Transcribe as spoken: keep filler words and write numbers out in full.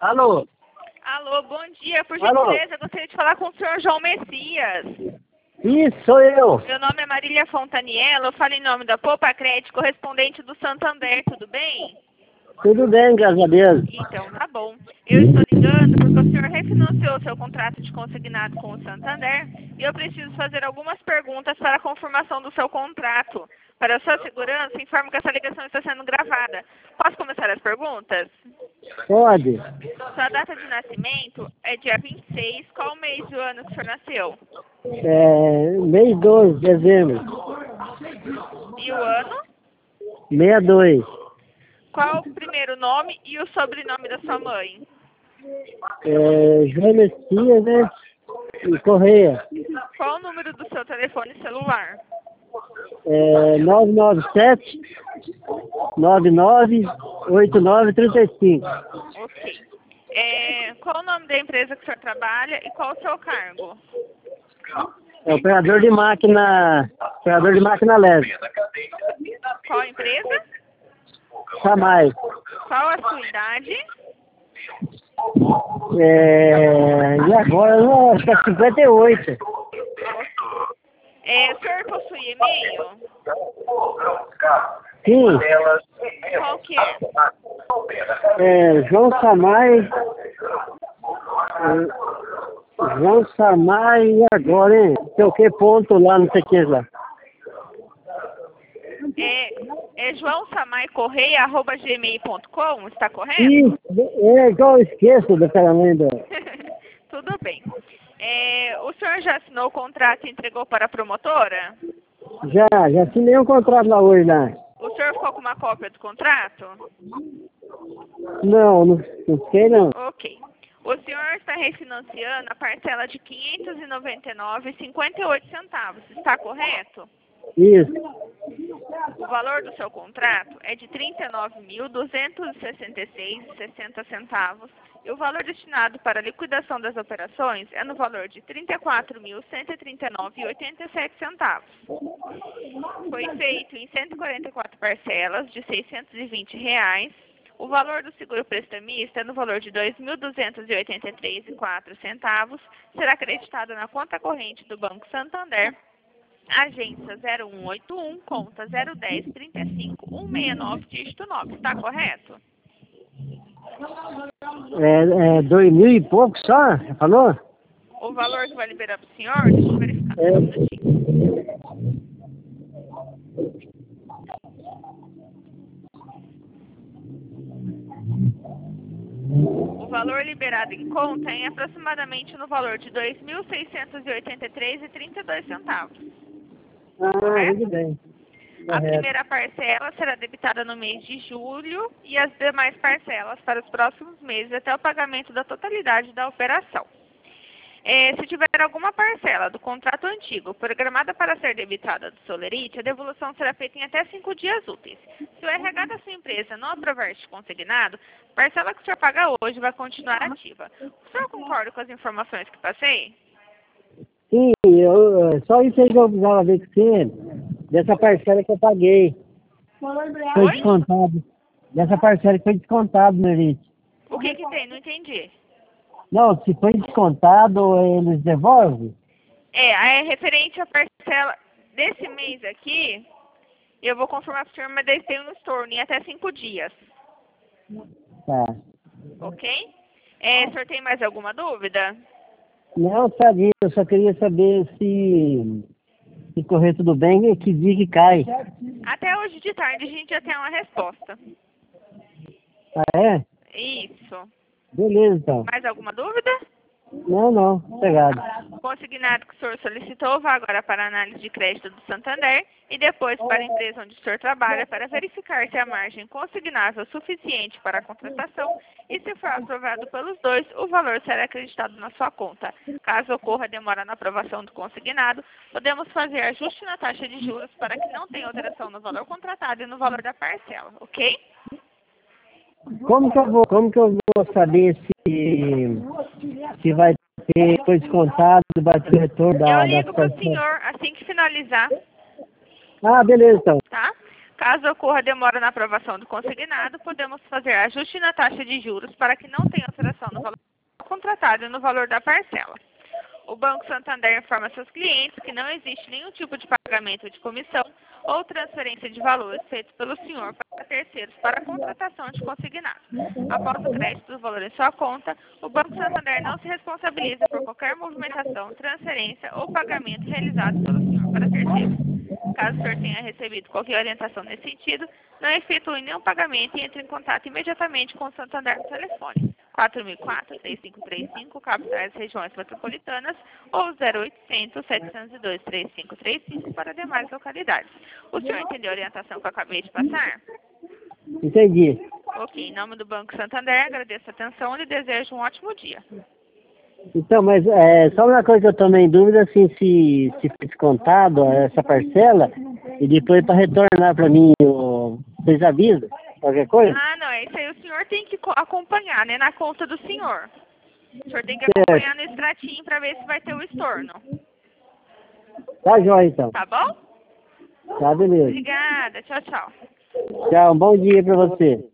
Alô? Alô, bom dia. Por Alô? gentileza, gostaria de falar com o senhor João Messias. Isso, sou eu. Meu nome é Marília Fontaniello, eu falo em nome da Poupa Crédito, correspondente do Santander, tudo bem? Tudo bem, graças a Deus. Então, tá bom. Eu estou ligando porque o senhor refinanciou seu contrato de consignado com o Santander e eu preciso fazer algumas perguntas para a confirmação do seu contrato. Para a sua segurança, informo que essa ligação está sendo gravada. Posso começar as perguntas? Pode. Sua data de nascimento é dia vinte e seis. Qual o mês do ano que o senhor nasceu? É, mês doze de dezembro. E o ano? sessenta e dois. Qual o primeiro nome e o sobrenome da sua mãe? É, João Messias, né? E Correia. Qual o número do seu telefone celular? É, nove nove sete, nove nove oito nove três cinco. Ok. É, qual o nome da empresa que o senhor trabalha e qual o seu cargo? É operador de máquina, operador de máquina leve. Qual a empresa? Samai. Qual a sua idade? É, e agora, eu acho que é cinquenta e oito. É, o senhor possui e-mail? Sim. Qual que é? É, João Samai. É, João Samai e agora, hein? Sei o que ponto lá, não sei o que lá. É, é joão samai correia arroba gmail ponto com, está correto? Isso, é igual eu esqueço daquela lenda. Tudo bem. É, o senhor já assinou o contrato e entregou para a promotora? Já, já assinei um contrato lá hoje lá. O senhor ficou com uma cópia do contrato? Não, não, não sei não. Ok. O senhor está refinanciando a parcela de quinhentos e noventa e nove reais e cinquenta e oito centavos, está correto? Isso. O valor do seu contrato é de trinta e nove mil duzentos e sessenta e seis reais e sessenta centavos e o valor destinado para a liquidação das operações é no valor de trinta e quatro mil cento e trinta e nove reais e oitenta e sete centavos. Foi feito em cento e quarenta e quatro parcelas de seiscentos e vinte reais. O valor do seguro prestamista é no valor de dois mil duzentos e oitenta e três reais e quatro centavos. Será acreditado na conta corrente do Banco Santander. Agência zero um oito um, conta zero um zero trinta e cinco cento e sessenta e nove, dígito nove. Está correto? É, é dois mil e pouco só? Falou? O valor que vai liberar para o senhor, deixa eu verificar. É. Um minutinho. O valor liberado em conta é aproximadamente no valor de dois mil seiscentos e oitenta e três reais e trinta e dois centavos. Ah, Correto? tudo bem. A Correto. primeira parcela será debitada no mês de julho e as demais parcelas para os próximos meses até o pagamento da totalidade da operação. É, se tiver alguma parcela do contrato antigo programada para ser debitada do Solerite, a devolução será feita em até cinco dias úteis. Se o R H da sua empresa não aprovar este consignado, a parcela que o senhor paga hoje vai continuar ativa. O senhor concorda com as informações que passei? Sim, eu, só isso aí que eu precisava ver com você, dessa parcela que eu paguei. Foi Oi? descontado. Dessa parcela que foi descontado, meu gente. O que que tem? Não entendi. Não, se foi descontado, eles devolvem? É, aí é referente à parcela desse mês aqui, eu vou confirmar para o senhor, mas eles têm um estorno em até cinco dias. Tá. Ok? É, o senhor tem mais alguma dúvida? Não, sabia, eu só queria saber se, se correr tudo bem e que dia que cai. Até hoje de tarde a gente já tem uma resposta. Ah, é? Isso. Beleza, então. Mais alguma dúvida? Não, não, obrigado. O consignado que o senhor solicitou vai agora para a análise de crédito do Santander e depois para a empresa onde o senhor trabalha para verificar se a margem consignável é suficiente para a contratação e se for aprovado pelos dois, o valor será acreditado na sua conta. Caso ocorra demora na aprovação do consignado, podemos fazer ajuste na taxa de juros para que não tenha alteração no valor contratado e no valor da parcela, ok? Como que eu vou, como que eu vou saber se, se vai ter, foi descontado, vai ter retorno da, Eu da ligo para o situação? senhor assim que finalizar, Ah, beleza, então. tá? Caso ocorra demora na aprovação do consignado, podemos fazer ajuste na taxa de juros para que não tenha alteração no valor contratado e no valor da parcela. O Banco Santander informa seus clientes que não existe nenhum tipo de pagamento de comissão ou transferência de valores feitos pelo senhor para terceiros para a contratação de consignado. Após o crédito do valor em sua conta, o Banco Santander não se responsabiliza por qualquer movimentação, transferência ou pagamento realizado pelo senhor para terceiros. Caso o senhor tenha recebido qualquer orientação nesse sentido, não efetue nenhum pagamento e entre em contato imediatamente com o Santander no telefone quatro mil e quatro, três cinco três cinco, capitais regiões metropolitanas, ou zero oitocentos, setecentos e dois, três cinco três cinco para demais localidades. O senhor entendeu a orientação que eu acabei de passar? Entendi. Ok, em nome do Banco Santander, agradeço a atenção e lhe desejo um ótimo dia. Então, mas é, só uma coisa que eu estou em dúvida, assim, se, se foi descontado essa parcela, e depois para retornar para mim, o, vocês avisam? Qualquer coisa? Ah, não, isso aí o senhor tem que acompanhar, né, na conta do senhor. O senhor tem que acompanhar no extratinho para ver se vai ter o estorno. Tá jóia, então. Tá bom? Tá, beleza. Obrigada, tchau, tchau. Tchau, um bom dia para você.